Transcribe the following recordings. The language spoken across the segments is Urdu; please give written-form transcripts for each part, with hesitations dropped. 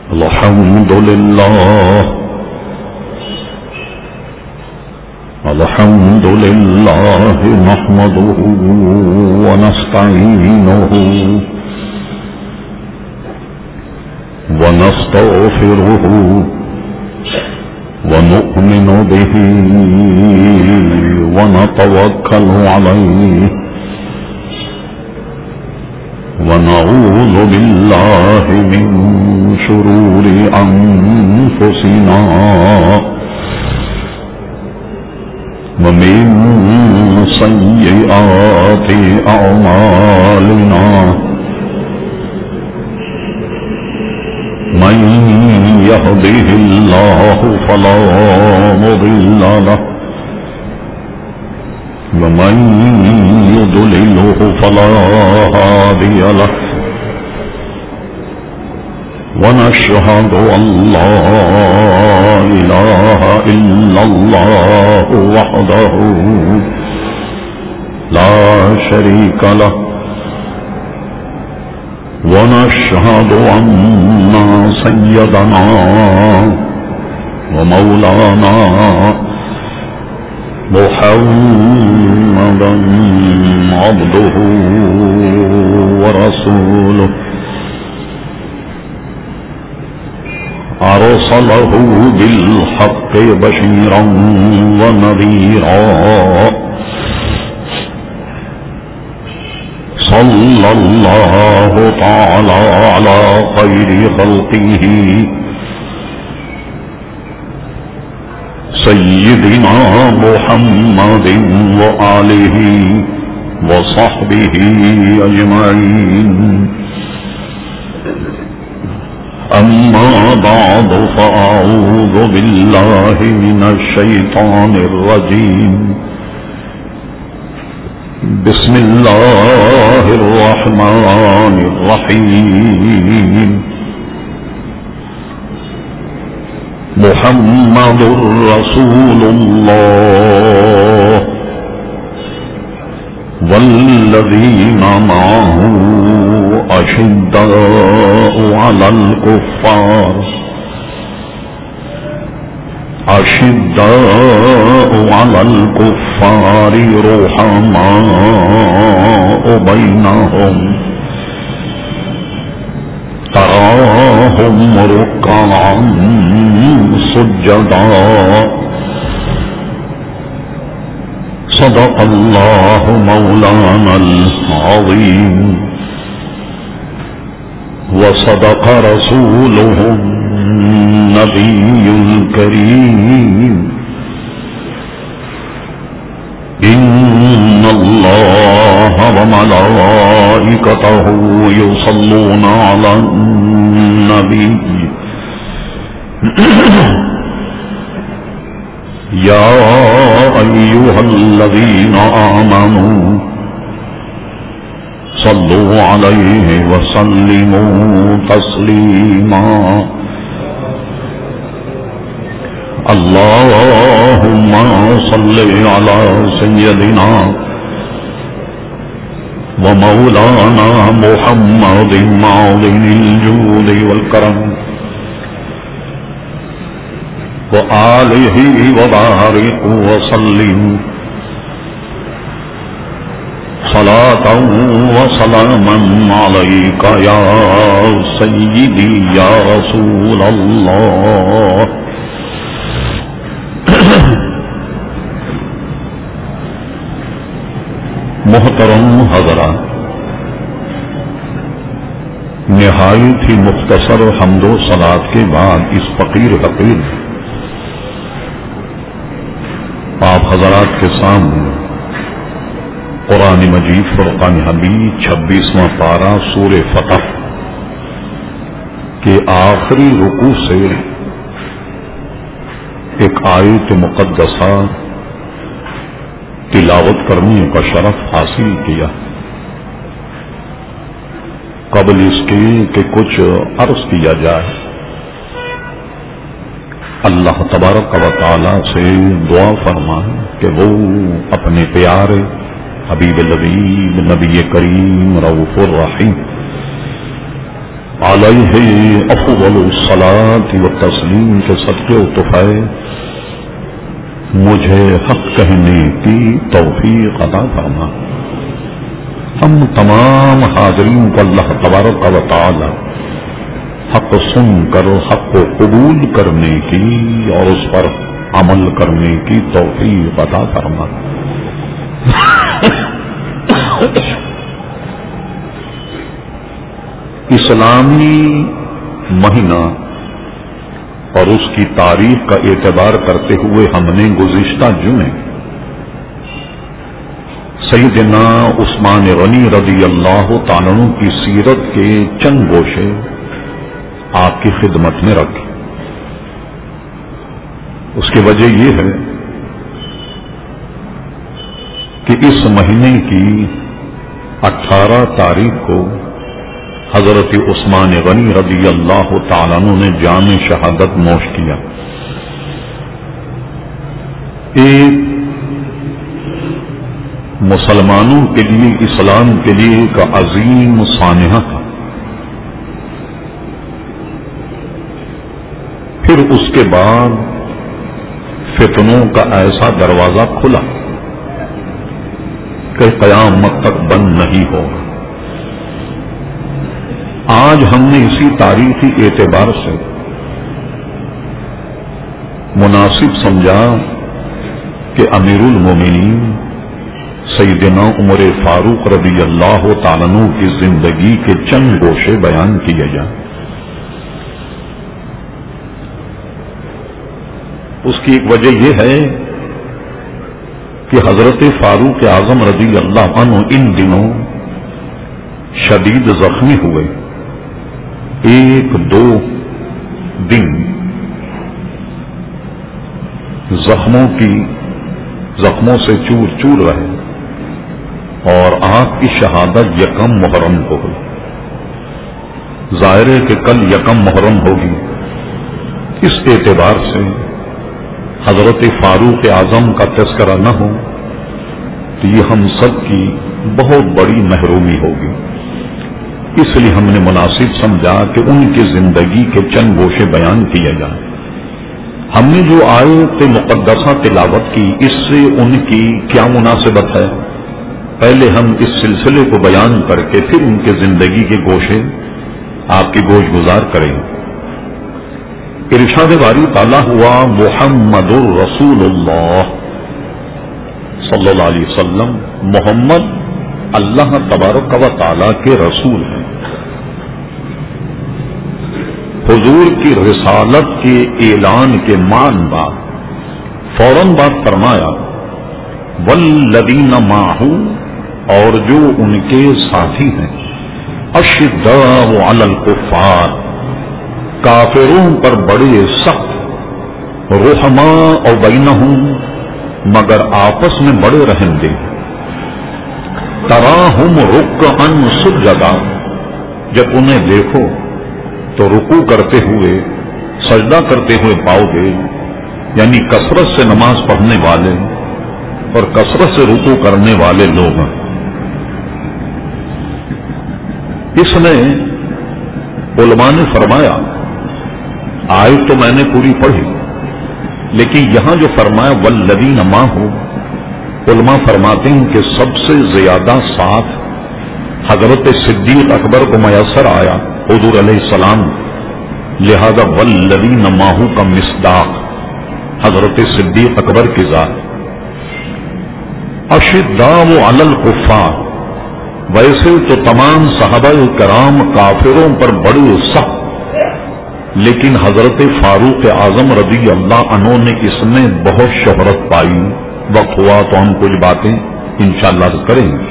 الحمد لله الحمد لله نحمده ونستعينه ونستغفره ونؤمن به ونتوكل عليه ونعوذ بالله من شرور أنفسنا ومن سيئات أعمالنا من يهده الله فلا مضل له ومن يضلله فلا هادي له ونشهد أن لا إله إلا الله وحده لا شريك له ونشهد أن سيدنا ومولانا محمدا عبده ورسوله أرسله بالحق بشيرا ونذيرا صلى الله تعالى على خير خلقه سيدنا محمد وآله وصحبه أجمعين أما بعد فأعوذ بالله من الشيطان الرجيم بسم الله الرحمن الرحيم محمد رسول الله والذين معه أشداء على الكفار رحماء بينهم تراهم ركعا سجدا صدق الله مولانا العظيم وصدق رسوله النبي الكريم إن الله وملائكته يصلون على النبي يا أيها الذين آمنوا صلوا عليه وسلموا تسليما اللهم صل على سيدنا ومولانا محمد معظم الجود والكرم وآله وبارك وسلم صلاة وسلاما عليك يا سيدي يا رسول الله محترم حضرات، نہایت ہی مختصر حمد و صلات کے بعد اس فقیر حقیر آپ حضرات کے سامنے قرآن مجید فرقان حمید 26واں پارہ سورہ فتح کے آخری رکوع سے ایک آیت مقدسہ تلاوت کرنے کا شرف حاصل کیا۔ قبل اس کے کہ کچھ عرض کیا جائے، اللہ تبارک و تعالی سے دعا فرمائیں کہ وہ اپنے پیارے حبیب لبیب نبی کریم رؤوف الرحیم علیہ افضل الصلاۃ والتسلیم کے صدقے و تحفے مجھے حق کہنے کی توفیق عطا فرما۔ ہم تمام حاضرین کو اللہ تبارک و تعالی حق سن کر حق کو قبول کرنے کی اور اس پر عمل کرنے کی توفیق عطا فرما۔ اسلامی مہینہ اور اس کی تاریخ کا اعتبار کرتے ہوئے ہم نے گزشتہ جمعے سیدنا عثمان غنی رضی اللہ تعالیٰ عنہ کی سیرت کے چند گوشے آپ کی خدمت میں رکھے۔ اس کی وجہ یہ ہے کہ اس مہینے کی 18 تاریخ کو حضرت عثمان غنی رضی اللہ تعالیٰ عنہ نے جام شہادت نوش کیا۔ ایک مسلمانوں کے لیے، اسلام کے لیے ایک عظیم سانحہ تھا۔ پھر اس کے بعد فتنوں کا ایسا دروازہ کھلا کہ قیامت تک بند نہیں ہوگا۔ آج ہم نے اسی تاریخی اعتبار سے مناسب سمجھا کہ امیر المومنین سیدنا عمر فاروق رضی اللہ تعالیٰ عنہ کی زندگی کے چند گوشے بیان کیے جائیں۔ اس کی ایک وجہ یہ ہے کہ حضرت فاروق اعظم رضی اللہ عنہ ان دنوں شدید زخمی ہوئے۔ 1-2 دن زخموں سے چور چور رہے اور آپ کی شہادت 1 محرم کو ہوئی۔ ظاہر ہے کہ کل 1 محرم ہوگی۔ اس اعتبار سے حضرت فاروق اعظم کا تذکرہ نہ ہو تو یہ ہم سب کی بہت بڑی محرومی ہوگی۔ اس لیے ہم نے مناسب سمجھا کہ ان کی زندگی کے چند گوشے بیان کیے جائیں۔ ہم نے جو آیت مقدسہ تلاوت کی، اس سے ان کی کیا مناسبت ہے؟ پہلے ہم اس سلسلے کو بیان کر کے پھر ان کے زندگی کے گوشے آپ کی گوش گزار کریں۔ ارشاد باری تعالیٰ ہوا محمد الرسول اللہ صلی اللہ علیہ وسلم، محمد اللہ تبارک و تعالیٰ کے رسول ہیں۔ حضور کی رسالت کے اعلان کے مان بعد فوراً بات فرمایا والذین معہ، اور جو ان کے ساتھی ہیں، اشداء علی الکفار، کافروں پر بڑے سخت، رحماء بینہم، مگر آپس میں بڑے رحم دے، تراہم رکعا سجدا، جب انہیں دیکھو تو رکوع کرتے ہوئے، سجدہ کرتے ہوئے پاؤ گے، یعنی کثرت سے نماز پڑھنے والے اور کثرت سے رکوع کرنے والے لوگ ہیں۔ اس میں علماء نے فرمایا، آیت تو میں نے پوری پڑھی، لیکن یہاں جو فرمایا والذین معہ، علماء فرماتے ہیں کہ سب سے زیادہ ساتھ حضرت صدیق اکبر کو میسر آیا حضور علیہ السلام، لہذا والذین معہ کا مصداق حضرت صدیق اکبر کی ذات۔ اشداء علی الکفار، ویسے تو تمام صحابہ کرام کافروں پر بڑے سخت، لیکن حضرت فاروق اعظم رضی اللہ عنہ نے اس میں بہت شہرت پائی۔ وقت ہوا تو ہم کچھ باتیں انشاءاللہ کریں گے۔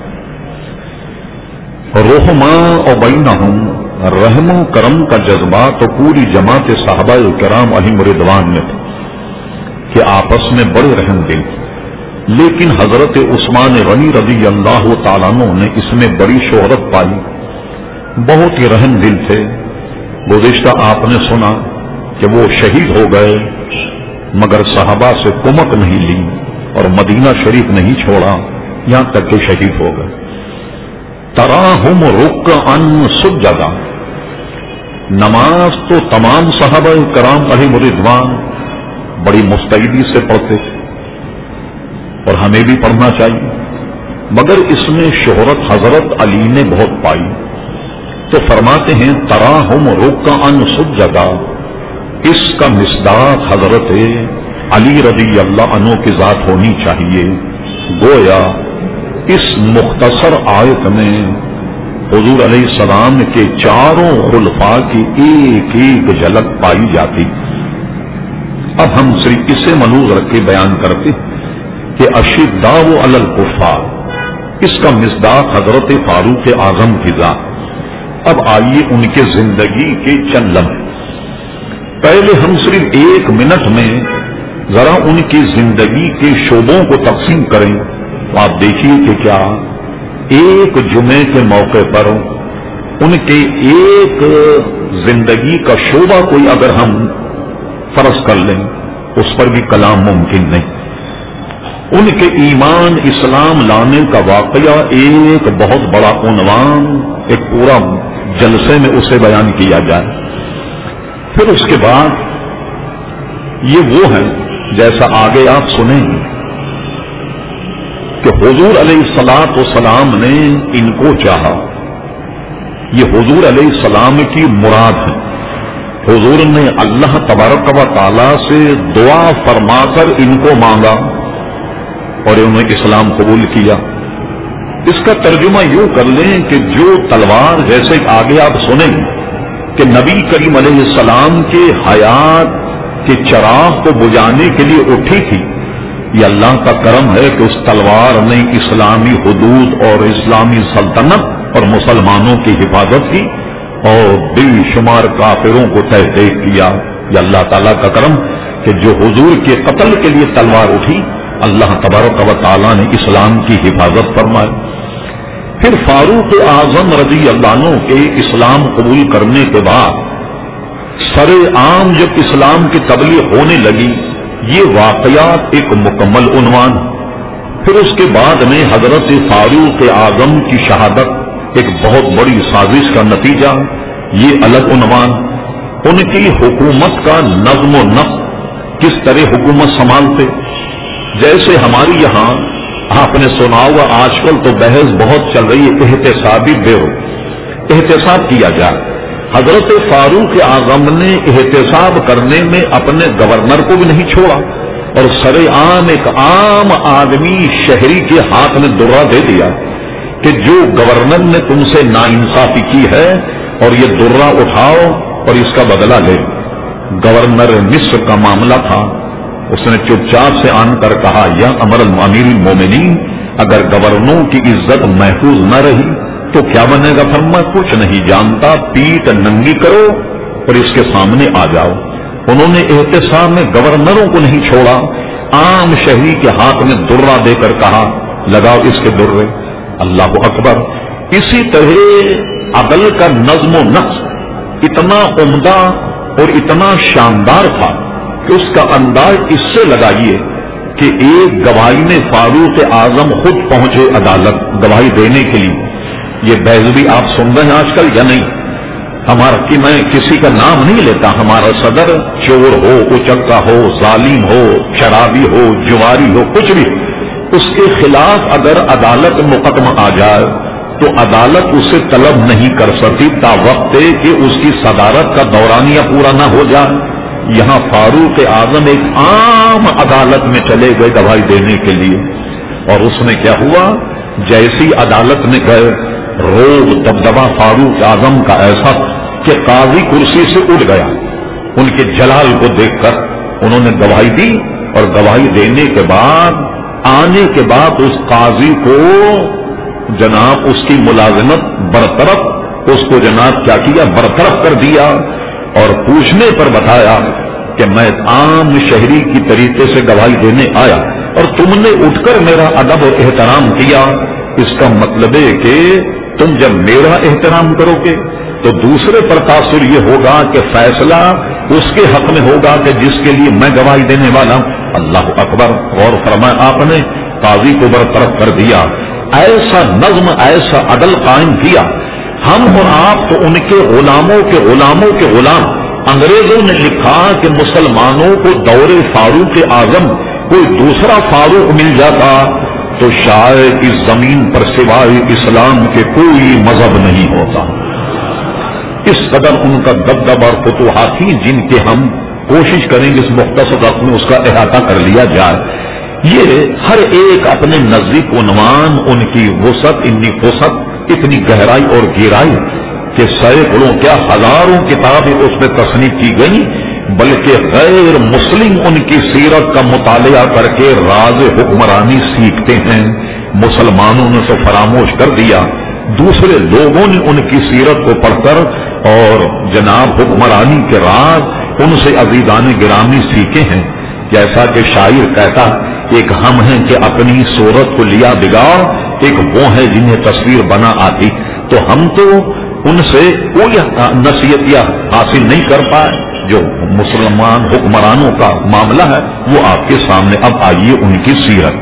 رحماء بینہم، رحم و کرم کا جذبہ تو پوری جماعت صحابہ کرام علیہم رضوان میں تھا کہ آپس میں بڑے رحم دل، لیکن حضرت عثمان غنی رضی اللہ تعالیٰ عنہ نے اس میں بڑی شہرت پائی، بہت ہی رحم دل تھے۔ گزشتہ آپ نے سنا کہ وہ شہید ہو گئے، مگر صحابہ سے کمک نہیں لی اور مدینہ شریف نہیں چھوڑا، یہاں تک کہ شہید ہو گئے۔ تراہم رکعا سجدا، نماز تو تمام صحابہ کرام علیہم رضوان بڑی مستعدی سے پڑھتے تھے اور ہمیں بھی پڑھنا چاہیے، مگر اس میں شہرت حضرت علی نے بہت پائی، تو فرماتے ہیں تراہم رکعن سجدا، اس کا مصداق حضرت علی رضی اللہ عنہ کی ذات ہونی چاہیے۔ گویا اس مختصر آیت میں حضور علیہ السلام کے چاروں خلفاء کی ایک ایک جھلک پائی جاتی۔ اب ہم صرف اسے ملوز رکھ کے بیان کرتے کہ اشداء علی الکفار، اس کا مصداق حضرت فاروق اعظم کی ذات۔ اب آئیے ان کے زندگی کے چند لمحے، پہلے ہم صرف 1 منٹ میں ذرا ان کی زندگی کے شعبوں کو تقسیم کریں تو آپ دیکھیے کہ کیا ایک جمعے کے موقع پر ان کے ایک زندگی کا شعبہ کوئی اگر ہم فرض کر لیں اس پر بھی کلام ممکن نہیں۔ ان کے ایمان اسلام لانے کا واقعہ ایک بہت بڑا عنوان، ایک پورا جلسے میں اسے بیان کیا جائے۔ پھر اس کے بعد یہ وہ ہے جیسا آگے آپ سنیں گے کہ حضور علیہ الصلوۃ والسلام نے ان کو چاہا، یہ حضور علیہ السلام کی مراد ہے۔ حضور نے اللہ تبارک و تعالی سے دعا فرما کر ان کو مانگا اور انہوں نے اسلام قبول کیا۔ اس کا ترجمہ یوں کر لیں کہ جو تلوار، جیسے آگے آپ سنیں کہ نبی کریم علیہ السلام کے حیات کے چراغ کو بجھانے کے لیے اٹھی تھی، یہ اللہ کا کرم ہے کہ اس تلوار نے اسلامی حدود اور اسلامی سلطنت اور مسلمانوں کی حفاظت کی اور بے شمار کافروں کو تحقیق کیا۔ یہ اللہ تعالیٰ کا کرم کہ جو حضور کے قتل کے لیے تلوار اٹھی، اللہ تبارک و تعالیٰ نے اسلام کی حفاظت فرمائی۔ پھر فاروق اعظم رضی اللہ عنہ کے اسلام قبول کرنے کے بعد سر عام جب اسلام کی تبلیغ ہونے لگی، یہ واقعات ایک مکمل عنوان۔ پھر اس کے بعد میں حضرت فاروق اعظم کی شہادت ایک بہت بڑی سازش کا نتیجہ، یہ الگ عنوان۔ ان کی حکومت کا نظم و نسق، کس طرح حکومت سنبھالتے، جیسے ہماری یہاں آپ نے سنا ہوا آج کل تو بحث بہت چل رہی ہے احتسابی بیرو، احتساب کیا جائے۔ حضرت فاروق اعظم نے احتساب کرنے میں اپنے گورنر کو بھی نہیں چھوڑا اور سر عام ایک عام آدمی شہری کے ہاتھ میں درہ دے دیا کہ جو گورنر نے تم سے ناانصافی کی ہے اور یہ درہ اٹھاؤ اور اس کا بدلہ لے۔ گورنر مصر کا معاملہ تھا، اس نے چپ چاپ سے آن کر کہا یا امیر المومنین، اگر گورنروں کی عزت محفوظ نہ رہی تو کیا بنے گا؟ فرمایا کچھ نہیں جانتا، پیٹ ننگی کرو اور اس کے سامنے آ جاؤ۔ انہوں نے احتساب میں گورنروں کو نہیں چھوڑا، عام شہری کے ہاتھ میں درہ دے کر کہا لگاؤ اس کے درے۔ اللہ اکبر۔ اسی طرح عدل کا نظم و نسق اتنا عمدہ اور اتنا شاندار تھا کہ اس کا انداز اس سے لگائیے کہ ایک گواہی میں فاروق اعظم خود پہنچے عدالت گواہی دینے کے لیے۔ یہ بحث بھی آپ سن رہے ہیں آج کل یا نہیں؟ ہمارا کہ میں کسی کا نام نہیں لیتا، ہمارا صدر چور ہو، اچکا ہو، ظالم ہو، شرابی ہو، جواری ہو، کچھ بھی، اس کے خلاف اگر عدالت مقدمہ آ جائے تو عدالت اسے طلب نہیں کر سکتی تا وقت کہ اس کی صدارت کا دورانیہ پورا نہ ہو جائے۔ یہاں فاروق اعظم ایک عام عدالت میں چلے گئے گواہی دینے کے لیے، اور اس میں کیا ہوا؟ جیسی عدالت میں گئے، روب دبدبا فاروق اعظم کا ایسا کہ قاضی کرسی سے اٹھ گیا۔ ان کے جلال کو دیکھ کر انہوں نے گواہی دی، اور گواہی دینے کے بعد آنے کے بعد اس قاضی کو جناب اس کی ملازمت برطرف، اس کو جناب کیا کیا؟ برطرف کر دیا، اور پوچھنے پر بتایا کہ میں عام شہری کی طریقے سے گواہی دینے آیا اور تم نے اٹھ کر میرا ادب اور احترام کیا۔ اس کا مطلب ہے کہ تم جب میرا احترام کرو گے تو دوسرے پر تاثر یہ ہوگا کہ فیصلہ اس کے حق میں ہوگا کہ جس کے لیے میں گواہی دینے والا ہوں۔ اللہ اکبر۔ غور فرمایا، آپ نے قاضی کو برطرف کر دیا، ایسا نظم ایسا عدل قائم کیا ہم اور آپ تو ان کے غلاموں کے غلاموں کے غلام. انگریزوں نے لکھا کہ مسلمانوں کو دور فاروق اعظم کوئی دوسرا فاروق مل جاتا تو شاید اس زمین پر سوائے اسلام کے کوئی مذہب نہیں ہوتا. اس قدر ان کا دبدبہ اور فتوحات تھی جن کے ہم کوشش کریں گے اس مختصر وقت میں اس کا احاطہ کر لیا جائے. یہ ہر ایک اپنے نزدیک عنوان، ان کی وسعت، اتنی گہرائی اور گہرائی کہ سینکڑوں کیا ہزاروں کتابیں اس میں تصنیف کی گئی، بلکہ غیر مسلم ان کی سیرت کا مطالعہ کر کے راز حکمرانی سیکھتے ہیں. مسلمانوں نے تو فراموش کر دیا، دوسرے لوگوں نے ان کی سیرت کو پڑھ کر اور جناب حکمرانی کے راز ان سے عزیزان گرامی سیکھے ہیں. جیسا کہ شاعر کہتا، ایک ہم ہیں کہ اپنی صورت کو لیا بگاڑ، ایک وہ ہے جنہیں تصویر بنا آتی. تو ہم تو ان سے کوئی نصیحت حاصل نہیں کر پائے. جو مسلمان حکمرانوں کا معاملہ ہے وہ آپ کے سامنے. اب آئیے ان کی سیرت.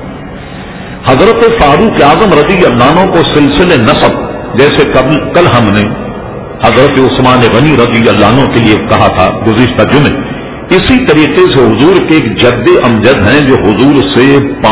حضرت فاروق اعظم رضی اللہ عنہ کو سلسلے نسب جیسے کل ہم نے حضرت عثمان غنی رضی اللہ عنہ کے لیے کہا تھا گزشتہ جمعے، اسی طریقے سے حضور کے ایک جد امجد ہیں جو حضور سے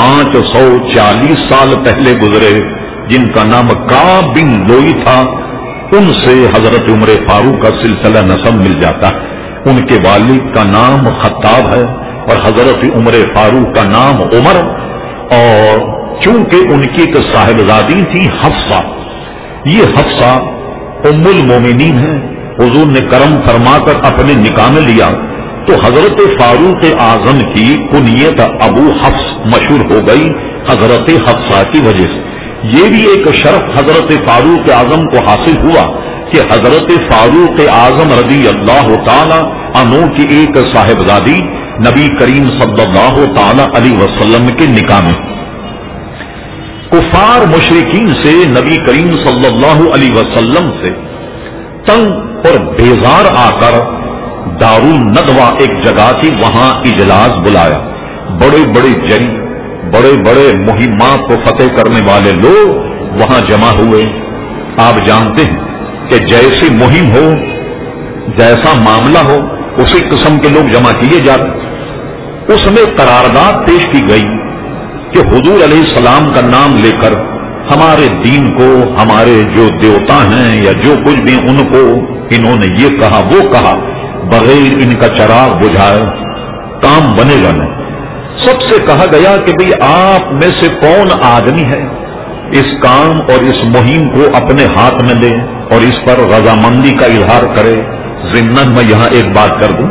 540 سال پہلے گزرے، جن کا نام کعب بن لوئی تھا. ان سے حضرت عمر فاروق کا سلسلہ نسب مل جاتا ہے. ان کے والد کا نام خطاب ہے اور حضرت عمر فاروق کا نام عمر. اور چونکہ ان کی ایک صاحبزادی تھی حفصہ، یہ حفصہ ام المومنین ہے. حضور نے کرم فرما کر اپنے نکاح میں لیا تو حضرت فاروق اعظم کی کنیت ابو حفص مشہور ہو گئی حضرت حفصہ کی وجہ سے. یہ بھی ایک شرف حضرت فاروق اعظم کو حاصل ہوا کہ حضرت فاروق اعظم رضی اللہ تعالی عنہ کی ایک صاحبزادی نبی کریم صلی اللہ تعالی علیہ وسلم کے نکاح میں کفار مشرکین سے نبی کریم صلی اللہ علیہ وسلم سے تنگ اور بیزار آ کر دارالندوہ ایک جگہ تھی، وہاں اجلاس بلایا. بڑے بڑے جنگ، بڑے بڑے مہمات کو فتح کرنے والے لوگ وہاں جمع ہوئے. آپ جانتے ہیں کہ جیسی مہم ہو، جیسا معاملہ ہو، اسی قسم کے لوگ جمع کیے جاتے. اس میں قرارداد پیش کی گئی کہ حضور علیہ السلام کا نام لے کر ہمارے دین کو، ہمارے جو دیوتا ہیں یا جو کچھ بھی ان کو انہوں نے یہ کہا وہ کہا، بغیر ان کا چراغ بجھائے کام بنے گا نہیں. سب سے کہا گیا کہ بھئی آپ میں سے کون آدمی ہے اس کام اور اس مہم کو اپنے ہاتھ میں لے اور اس پر رضامندی کا اظہار کرے. ضمن میں یہاں ایک بات کر دوں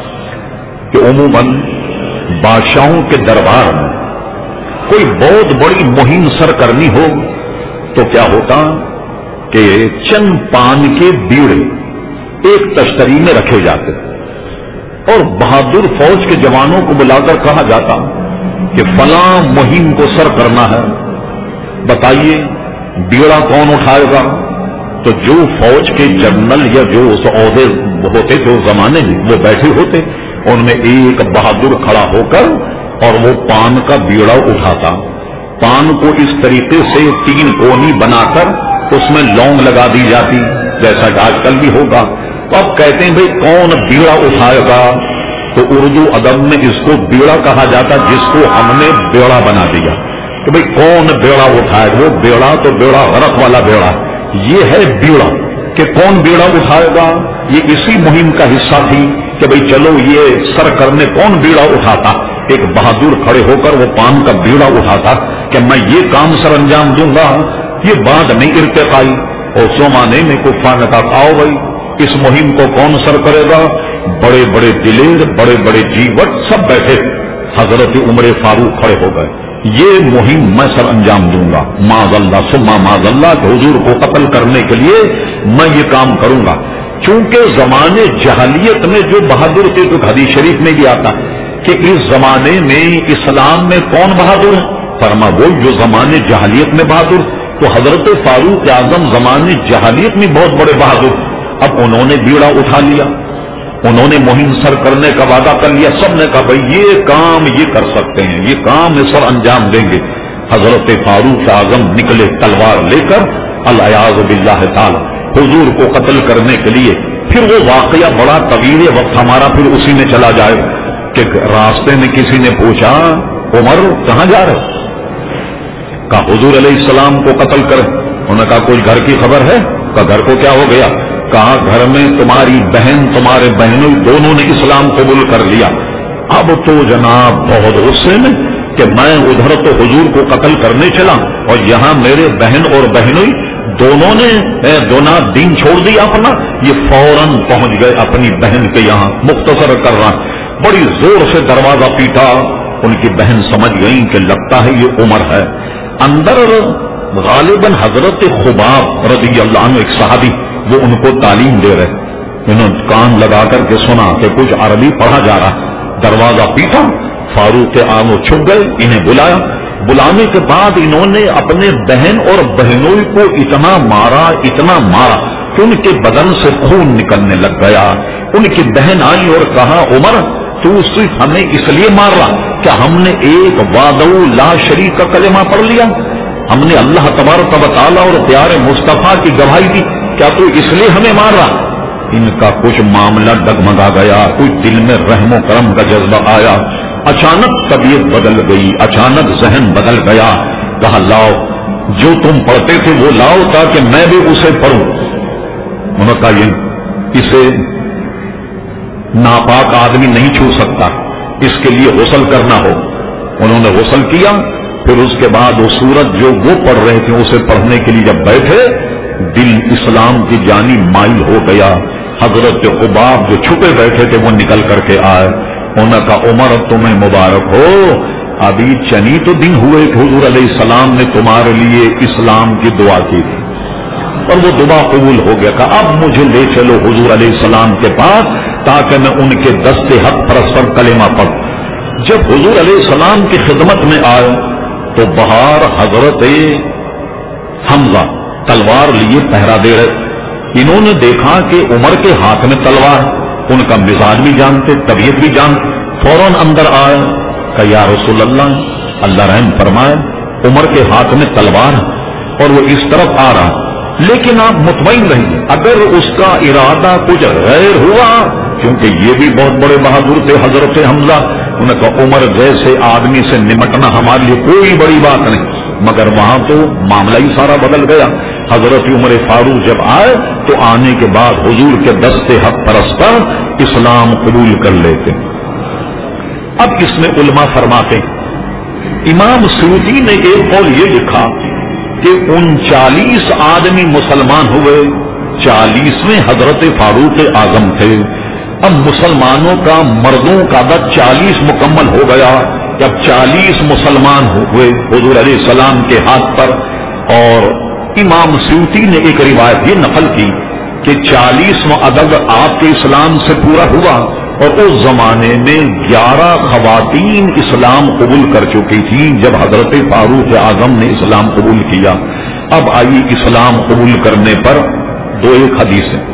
کہ عموماً بادشاہوں کے دربار میں کوئی بہت بڑی مہم سر کرنی ہو تو کیا ہوتا کہ چند پان کے بیڑے ایک تشتری میں رکھے جاتے اور بہادر فوج کے جوانوں کو بلا کر کہا جاتا کہ فلاں مہم کو سر کرنا ہے، بتائیے بیڑا کون اٹھائے گا. تو جو فوج کے جنرل یا جو اس عہدے ہوتے تھے اس زمانے میں وہ بیٹھے ہوتے، ان میں ایک بہادر کھڑا ہو کر اور وہ پان کا بیڑا اٹھاتا. پان کو اس طریقے سے 3 کونی بنا کر اس میں لونگ لگا دی جاتی جیسا کہ آج کل بھی ہوگا. تو اب کہتے ہیں بھئی کون بیڑا اٹھائے گا، تو اردو ادب میں اس کو بیڑا کہا جاتا جس کو ہم نے بیڑا بنا دیا کہ بھئی کون بیڑا اٹھائے. وہ بیڑا تو بیڑا غرق والا بیڑا، یہ ہے بیڑا کہ کون بیڑا اٹھائے گا. یہ اسی مہم کا حصہ تھی کہ بھئی چلو یہ سر کرنے کون بیڑا اٹھاتا. ایک بہادر کھڑے ہو کر وہ پان کا بیڑا اٹھاتا کہ میں یہ کام سر انجام دوں گا. یہ بعد میں ارتقائی اور زمانے میں کفار نے کہا آؤ بھائی اس مہم کو کون سر کرے گا. بڑے بڑے دلیر، بڑے بڑے جیوٹ سب بیٹھے. حضرت عمر فاروق کھڑے ہو گئے، یہ مہم میں سر انجام دوں گا. معاذ اللہ ثم معاذ اللہ کہ حضور کو قتل کرنے کے لیے میں یہ کام کروں گا. چونکہ زمانے جہلیت میں جو بہادر تھے، تو حدیث شریف میں بھی آتا کہ اس زمانے میں اسلام میں کون بہادر ہے؟ فرما وہ جو زمانے جہلیت میں بہادر. تو حضرت فاروق اعظم زمانے جہلیت میں بہت بڑے بہادر. اب انہوں نے بیڑا اٹھا لیا، انہوں نے مہم سر کرنے کا وعدہ کر لیا. سب نے کہا بھائی یہ کام یہ کر سکتے ہیں، یہ کام سر انجام دیں گے. حضرت فاروق اعظم نکلے تلوار لے کر अल-अयाज़ बिल्लाह ताला, हुजूर को कत्ल करने के लिए। फिर वो वाकया बड़ा तवील वक्त हमारा फिर उसी में चला जाए कि रास्ते में किसी ने पूछा, उमर कहाँ जा रहे? कहा हुजूर अलैहिस्सलाम को कत्ल कर। उन्होंने कहा कोई घर की खबर है? कहा घर को क्या हो गया? कहा घर में तुम्हारी बहन तुम्हारे बहनों दोनों ने इस्लाम कबूल कर लिया। अब तो जनाब बहुत गुस्से में कि मैं उधर तो हुजूर को कत्ल करने चला और यहाँ मेरे बहन और बहनों दोनों ने दोना दीन छोड़ दिया अपना। ये फौरन पहुंच गए अपनी बहन के यहाँ। मुख्तसर कर रहा, बड़ी जोर से दरवाजा पीटा। उनकी बहन समझ गई कि लगता है ये उमर है। अंदर गालिबन हजरत खुबाब रज़ी अल्लाह अन्हु एक सहाबी, वो उनको तालीम दे रहे। इन्होंने कान लगा करके सुना कि कुछ अरबी पढ़ा जा रहा। दरवाजा पीटा, फारूक आमो छुप गए, इन्हें बुलाया। बुलाने के बाद इन्होंने अपने बहन और बहनों को इतना मारा कि उनके बदन से खून निकलने लग गया। उनकी बहन आई और कहा, उमर तू सिर्फ हमें इसलिए मार रहा क्या हमने एक वादऊ ला शरीक का कलेमा पढ़ लिया? हमने अल्लाह तबारक व तआला और प्यारे मुस्तफा की गवाही दी, क्या तू इसलिए हमें मार रहा? इनका कुछ मामला डगमगा गया, कुछ दिल में रहमो करम का जज्बा आया। अचानक तबीयत बदल गई, अचानक जहन बदल गया। कहा लाओ जो तुम पढ़ते थे वो लाओ ताकि मैं भी उसे पढ़ूं। उन्होंने कहा इसे नापाक आदमी नहीं छू सकता, इसके लिए गुस्ल करना हो। उन्होंने गुस्ल किया। फिर उसके बाद वो सूरत जो वो पढ़ रहे थे उसे पढ़ने के लिए जब बैठे, दिल इस्लाम की जानी माइल हो गया। हजरत खुबाब जो छुपे बैठे थे वो निकल करके आए। उन्होंने कहा उमर तुम्हें मुबारक हो, अभी चनी तो दिन हुए कि हुजूर अलैहिस्सलाम ने तुम्हारे लिए इस्लाम की दुआ की थी और वो दुआ कबूल हो गया। कहा अब मुझे ले चलो हुजूर अलैहिस्सलाम के पास ताकि मैं उनके दस्ते हक परस्पर कलेमा पढ़। जब हुजूर अलैहिस्सलाम की खिदमत में आए तो बाहर हजरत हमजा तलवार लिए पहरा दे रहे। इन्होंने देखा कि उमर के हाथ में तलवार, उनका मिजाज भी जानते, तबीयत भी जानते। फौरन अंदर आए, कहा या रसूल अल्लाह, अल्लाह रहम फरमाए, उमर के हाथ में तलवार और वो इस तरफ आ रहा। लेकिन आप मुतमईन रहिए, अगर उसका इरादा कुछ गैर हुआ, क्योंकि ये भी बहुत बड़े बहादुर थे हजरत हमजा। उन्होंने कहा उमर जैसे आदमी से निमटना हमारे लिए कोई बड़ी बात नहीं, मगर वहां तो मामला ही सारा बदल गया। हजरत उमर फारूक जब आए तो आने के बाद हुजूर के दस्ते हक परस्पर इस्लाम कबूल कर लेते। अब इसमें उलमा फरमाते, इमाम सूदी ने एक कौल ये लिखा कि 39 आदमी मुसलमान हुए, 40वें हजरत फारूक आजम थे। अब मुसलमानों का मर्दों का अदद 40 मुकम्मल हो गया। जब 40 मुसलमान हुए हुजूर अलैहिस्सलाम के हाथ पर, और इमाम सूती ने एक रिवायत ये नकल की कि 40वां अदद आपके इस्लाम से पूरा हुआ और उस जमाने में 11 खवातीन इस्लाम कबूल कर चुकी थी जब हजरत फारूक आजम ने इस्लाम कबूल किया। अब आइए इस्लाम कबूल करने पर दो एक हदीस है।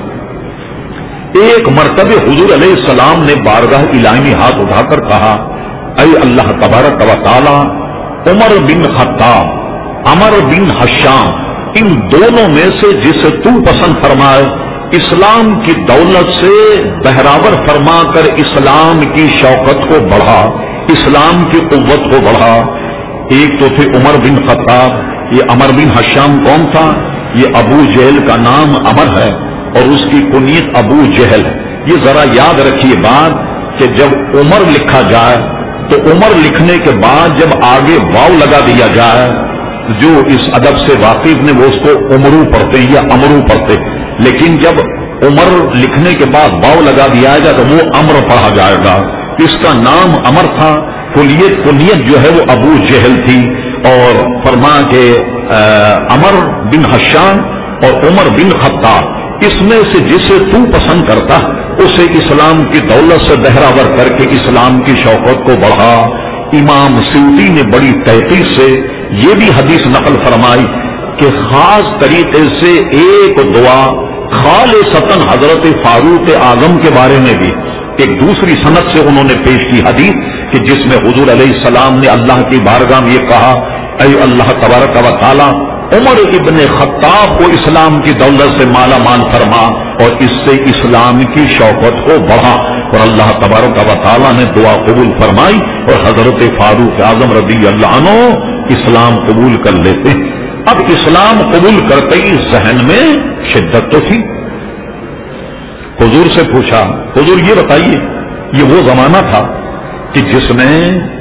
एक मर्तबे हुजूर अलैहिस्सलाम ने बारगाह इलाही में हाथ उठाकर कहा, ऐ अल्लाह तबारक व तआला, उमर बिन खत्ताब, अमर बिन हश्शाम, इन दोनों में से जिसे तू पसंद फरमाए, इस्लाम की दौलत से बहरावर फरमाकर इस्लाम की शौकत को बढ़ा, इस्लाम की कुव्वत को बढ़ा। एक तो थे उमर बिन खत्ताब, ये अमर बिन हश्शाम कौन था? ये अबू जहल का नाम अमर है और उसकी कुनियत अबू जहल है। ये जरा याद रखिए बात कि जब उमर लिखा जाए तो उमर लिखने के बाद जब आगे वाव लगा दिया जाए, जो इस अदब से वाकिफ ने वो उसको उमरू पढ़ते या अमरू पढ़ते, लेकिन जब उमर लिखने के बाद वाव लगा दिया जाए तो वो अमर पढ़ा जाएगा। इसका नाम अमर था, कुनियत जो है वो अबू जहल थी। और फरमा के अमर बिन हश्शाम और उमर बिन खत्ताब, इसमें से जिसे तू पसंद करता उसे इस्लाम की दौलत से बहरावर करके इस्लाम की शौकत को बढ़ा। इमाम सूदी ने बड़ी तहकीक से ये भी हदीस नकल फरमाई कि खास तरीके से एक दुआ खालिसतन हजरत फारूक आजम के बारे में भी एक दूसरी सनद से उन्होंने पेश की हदीस कि जिसमें हुजूर अलैहिस्सलाम ने अल्लाह की बारगाह में ये कहा, ऐ अल्लाह तबारक व तआला, عمر ابن خطاب کو اسلام کی دولت سے مالا مال فرما اور اس سے اسلام کی شوکت کو بڑھا، اور اللہ تبارک و تعالیٰ نے دعا قبول فرمائی اور حضرت فاروق اعظم رضی اللہ عنہ اسلام قبول کر لیتے۔ اب اسلام قبول کرتے ہی ذہن میں شدت تو تھی۔ حضور سے پوچھا، حضور یہ بتائیے، یہ وہ زمانہ تھا کہ جس میں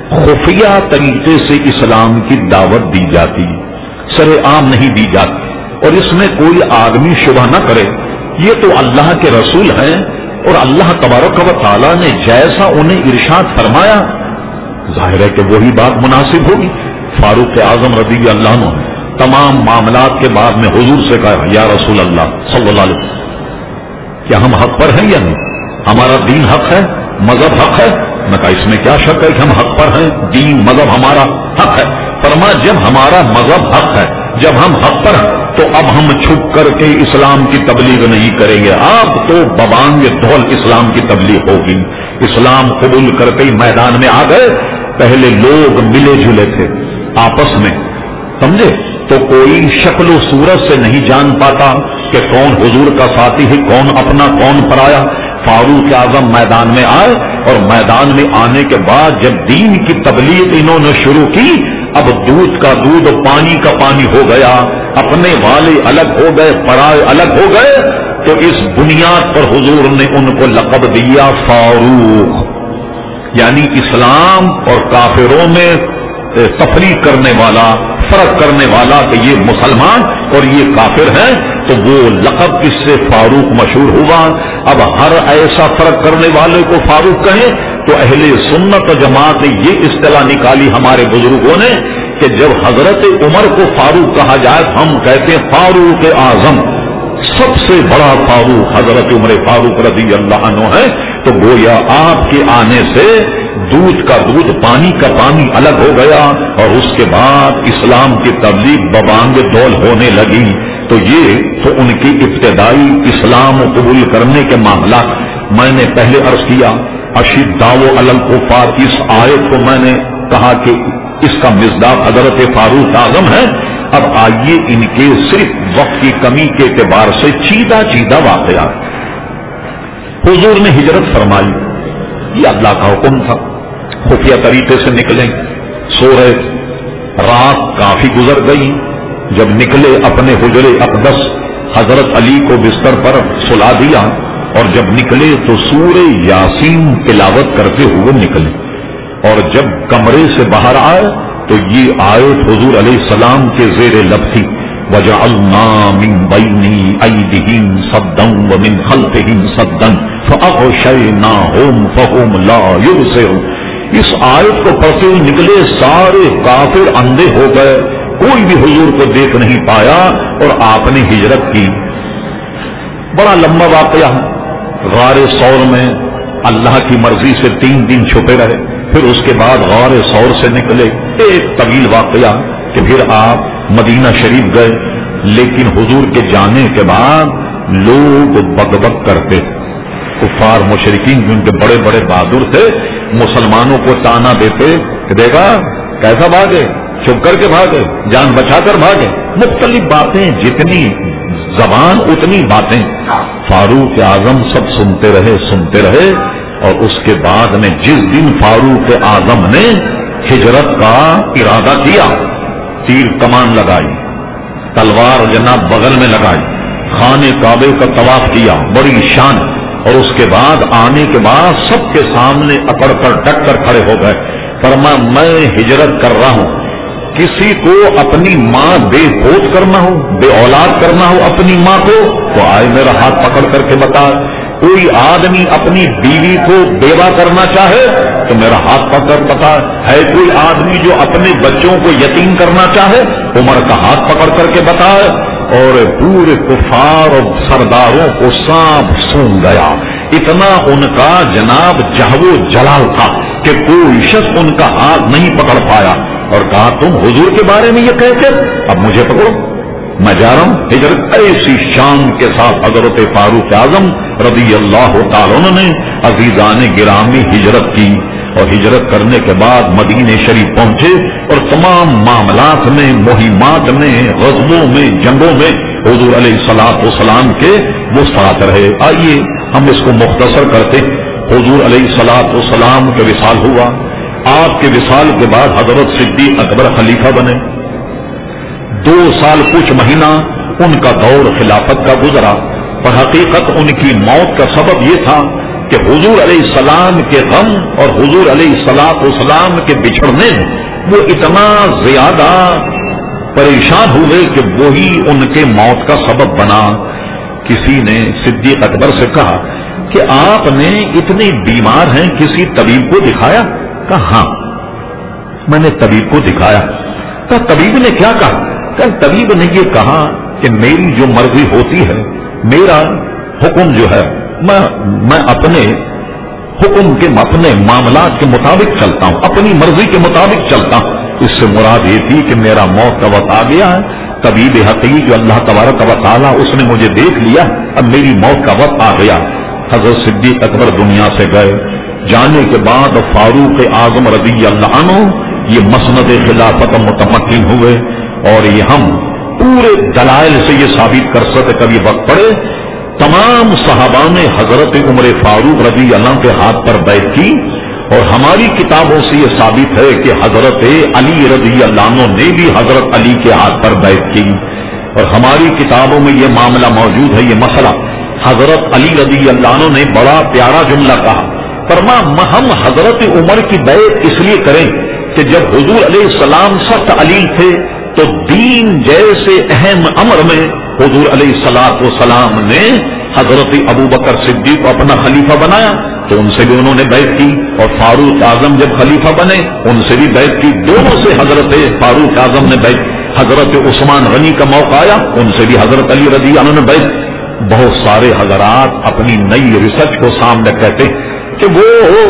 خفیہ طریقے سے اسلام کی دعوت دی جاتی، سر عام نہیں دی جاتی، اور اس میں کوئی آدمی شبہ نہ کرے یہ تو اللہ کے رسول ہیں، اور اللہ تبارک و تعالیٰ نے جیسا انہیں ارشاد فرمایا ظاہر ہے کہ وہی بات مناسب ہوگی۔ فاروق اعظم رضی اللہ عنہ تمام معاملات کے بعد میں حضور سے کہا، یا رسول اللہ صلی اللہ علیہ وسلم، کیا ہم حق پر ہیں یا نہیں؟ ہمارا دین حق ہے، مذہب حق ہے؟ میں کہا اس میں کیا شک ہے کہ ہم حق پر ہیں، دین مذہب ہمارا حق ہے۔ فرمایا جب ہمارا مذہب حق ہے، جب ہم حق پر ہیں تو اب ہم چھپ کر کے اسلام کی تبلیغ نہیں کریں گے، آپ تو ببانگ دھول اسلام کی تبلیغ ہوگی۔ اسلام قبول کرتے ہی میدان میں آ گئے۔ پہلے لوگ ملے جلے تھے آپس میں، سمجھے، تو کوئی شکل و صورت سے نہیں جان پاتا کہ کون حضور کا ساتھی ہے، کون اپنا کون پرایا۔ فاروق اعظم میدان میں آئے، اور میدان میں آنے کے بعد جب دین کی تبلیغ انہوں نے شروع کی، اب دودھ کا دودھ پانی کا پانی ہو گیا، اپنے والے الگ ہو گئے، پرائے الگ ہو گئے۔ تو اس بنیاد پر حضور نے ان کو لقب دیا فاروق، یعنی اسلام اور کافروں میں تفریق کرنے والا، فرق کرنے والا کہ یہ مسلمان اور یہ کافر ہیں، تو وہ لقب اس سے فاروق مشہور ہوا۔ اب ہر ایسا فرق کرنے والے کو فاروق کہیں تو اہل سنت و جماعت نے یہ اصطلاح نکالی ہمارے بزرگوں نے کہ جب حضرت عمر کو فاروق کہا جائے ہم کہتے ہیں فاروق اعظم، سب سے بڑا فاروق حضرت عمر فاروق رضی اللہ عنہ ہے۔ تو گویا آپ کے آنے سے دودھ کا دودھ پانی کا پانی الگ ہو گیا، اور اس کے بعد اسلام کی تبلیغ ببانگ دول ہونے لگی۔ تو یہ تو ان کی ابتدائی اسلام قبول کرنے کے معاملات میں نے پہلے عرض کیا۔ اشداء علی الکفار، اس آیت کو میں نے کہا کہ اس کا مصداق حضرت فاروق اعظم ہے۔ اب آئیے ان کے صرف وقت کی کمی کے اعتبار سے چیدہ چیدہ واقعات۔ حضور نے ہجرت فرمائی، یہ اللہ کا حکم تھا، خفیہ طریقے سے نکلیں، سو رہے، رات کافی گزر گئی، جب نکلے اپنے حجر اقدس حضرت علی کو بستر پر سلا دیا، اور جب نکلے تو سورہ یاسین تلاوت کرتے ہوئے نکلے، اور جب کمرے سے باہر آئے تو یہ آیت حضور علیہ السلام کے زیر لب تھی، وَجَعَلْنَا مِن بَيْنِ أَيْدِيهِمْ صَدًّا وَمِنْ خَلْفِهِمْ صَدًّا فَأَغْشَيْنَاهُمْ فَهُمْ لَا يُبْصِرُونَ۔ اس آیت کو پڑھتے ہوئے نکلے، سارے کافر اندھے ہو گئے، کوئی بھی حضور کو دیکھ نہیں پایا، اور آپ نے ہجرت کی۔ بڑا لمبا واقعہ ہے۔ غار ثور میں اللہ کی مرضی سے 3 دن چھپے رہے، پھر اس کے بعد غار ثور سے نکلے، ایک طویل واقعہ کہ پھر آپ مدینہ شریف گئے۔ لیکن حضور کے جانے کے بعد لوگ بک بک کرتے، کفار مشرکین جو ان کے بڑے بڑے بہادر تھے، مسلمانوں کو تانا دیتے کہ دیکھا کیسا بھاگے، چھپ کر کے بھاگے، جان بچا کر بھاگے، مختلف باتیں، جتنی زبان اتنی باتیں۔ فاروق اعظم سب سنتے رہے، اور اس کے بعد میں جس دن فاروق اعظم نے ہجرت کا ارادہ کیا، تیر کمان لگائی، تلوار جناب بغل میں لگائی، خانے کعبے کا طواف کیا بڑی شان، اور اس کے بعد آنے کے بعد سب کے سامنے اکڑ کر ڈٹ کر کھڑے ہو گئے۔ فرمایا میں ہجرت کر رہا ہوں، کسی کو اپنی ماں بے ہوش کرنا ہو، بے اولاد کرنا ہو اپنی ماں کو تو آئے میرا ہاتھ پکڑ کر کے بتا، کوئی آدمی اپنی بیوی کو بیوہ کرنا چاہے تو میرا ہاتھ پکڑ بتا، ہے کوئی آدمی جو اپنے بچوں کو یتیم کرنا چاہے عمر کا ہاتھ پکڑ کر کے بتائے۔ اور پورے کفار اور سرداروں کو سانپ سونگ گیا، اتنا ان کا جناب جہو جلال تھا کہ کوئی شخص ان کا ہاتھ نہیں پکڑ پایا، اور کہا تم حضور کے بارے میں یہ کہتے اب مجھے پکڑو، میں جا رہا ہوں ہجرت۔ ایسی شان کے ساتھ حضرت فاروق اعظم رضی اللہ تعالیٰ عنہ نے عزیزان گرامی ہجرت کی۔ اور ہجرت کرنے کے بعد مدینے شریف پہنچے اور تمام معاملات میں، مہمات میں، غزووں میں، جنگوں میں حضور علیہ الصلوۃ والسلام کے وہ ساتھ رہے۔ آئیے ہم اس کو مختصر کرتے۔ حضور علیہ الصلوۃ والسلام کے وصال ہوا، آپ کے وصال کے بعد حضرت صدیق اکبر خلیفہ بنے۔ 2 سال کچھ مہینہ ان کا دور خلافت کا گزرا، اور حقیقت ان کی موت کا سبب یہ تھا کہ حضور علیہ السلام کے غم اور حضور علیہ السلام کے بچھڑنے وہ اتنا زیادہ پریشان ہوئے کہ وہی ان کے موت کا سبب بنا۔ کسی نے صدیق اکبر سے کہا کہ آپ نے اتنے بیمار ہیں، کسی طبیب کو دکھایا؟ کہا ہاں میں نے طبیب کو دکھایا۔ کہا طبیب نے کیا کہا؟ کہ طبیب نے یہ کہا کہ میری جو مرضی ہوتی ہے، میرا حکم جو ہے میں اپنے حکم کے اپنے معاملات کے مطابق چلتا ہوں، اپنی مرضی کے مطابق چلتا ہوں۔ اس سے مراد یہ تھی کہ میرا موت کا وقت آ گیا ہے، طبیب حقیقی جو اللہ تبارک و تعالیٰ اس نے مجھے دیکھ لیا، اب میری موت کا وقت آ گیا۔ حضرت صدیق اکبر دنیا سے گئے، جانے کے بعد فاروق اعظم رضی اللہ عنہ یہ مسند خلافت متمکن ہوئے، اور یہ ہم پورے دلائل سے یہ ثابت کر سکتے کبھی وقت پڑے تمام صحابہ نے حضرت عمر فاروق رضی اللہ عنہ کے ہاتھ پر بیعت کی، اور ہماری کتابوں سے یہ ثابت ہے کہ حضرت علی رضی اللہ عنہ نے بھی حضرت علی کے ہاتھ پر بیعت کی، اور ہماری کتابوں میں یہ معاملہ موجود ہے، یہ مسئلہ حضرت علی رضی اللہ عنہ نے بڑا پیارا جملہ کہا، فرما ہم حضرت عمر کی بیعت اس لیے کریں کہ جب حضور علیہ السلام سخت علیل تھے تو دین جیسے اہم امر میں حضور علیہ الصلوۃ والسلام نے حضرت ابو بکر صدیق کو اپنا خلیفہ بنایا تو ان سے بھی انہوں نے بیعت کی، اور فاروق اعظم جب خلیفہ بنے ان سے بھی بیعت کی، دونوں سے حضرت فاروق اعظم نے بیعت۔ حضرت عثمان غنی کا موقع آیا ان سے بھی حضرت علی رضی اللہ عنہ نے بیعت۔ بہت سارے حضرات اپنی نئی ریسرچ کو سامنے کہتے کہ وہ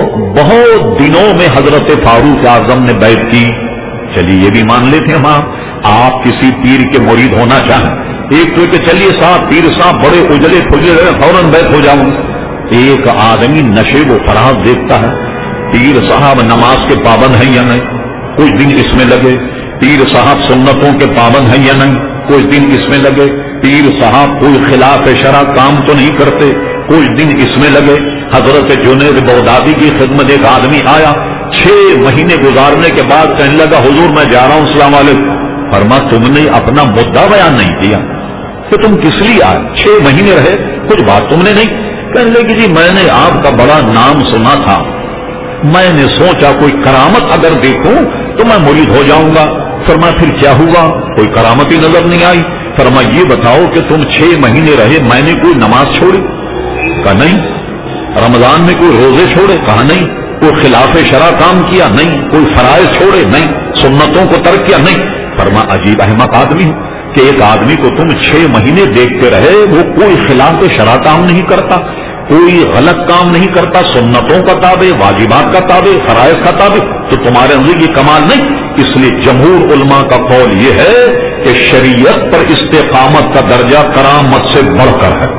بہت دنوں میں حضرت فاروق اعظم نے بیعت کی۔ چلیے یہ بھی مان لیتے ہیں آپ کسی پیر کے مرید ہونا چاہیں، ایک تو کہ چلیے صاحب پیر صاحب بڑے اجلے پھجلے فوراً بیعت ہو جاؤں، ایک آدمی نشے و فراز دیکھتا ہے، پیر صاحب نماز کے پابند ہیں یا نہیں، کچھ دن اس میں لگے، پیر صاحب سنتوں کے پابند ہیں یا نہیں، کچھ دن اس میں لگے، پیر صاحب کوئی خلاف شرع کام تو نہیں کرتے، کچھ دن اس میں لگے۔ حضرت جنید بغدادی کی خدمت ایک آدمی آیا، 6 مہینے گزارنے کے بعد کہنے لگا حضور میں جا رہا ہوں السلام علیکم۔ فرما تم نے اپنا مدعا بیان نہیں کیا کہ تم کس لیے آئے، 6 مہینے رہے، کچھ بات تم نے نہیں۔ کہنے لگی جی میں نے آپ کا بڑا نام سنا تھا، میں نے سوچا کوئی کرامت اگر دیکھوں تو میں مرید ہو جاؤں گا۔ فرما پھر کیا ہوا؟ کوئی کرامت ہی نظر نہیں آئی۔ فرما یہ بتاؤ کہ تم 6 مہینے رہے، میں نے کوئی نماز چھوڑی؟ کہا نہیں۔ رمضان میں کوئی روزے چھوڑے؟ کہا نہیں۔ کوئی خلاف شرع کام کیا؟ نہیں۔ کوئی فرائض چھوڑے؟ نہیں۔ سنتوں کو ترک کیا؟ نہیں۔ فرما عجیب احمق آدمی کہ ایک آدمی کو تم 6 مہینے دیکھتے رہے، وہ کوئی خلاف شرع کام نہیں کرتا، کوئی غلط کام نہیں کرتا، سنتوں کا تابع، واجبات کا تابع، فرائض کا تابع، تو تمہارے اندر یہ کمال نہیں۔ اس لیے جمہور علماء کا قول یہ ہے کہ شریعت پر استقامت کا درجہ کرامت سے بڑھ کر ہے۔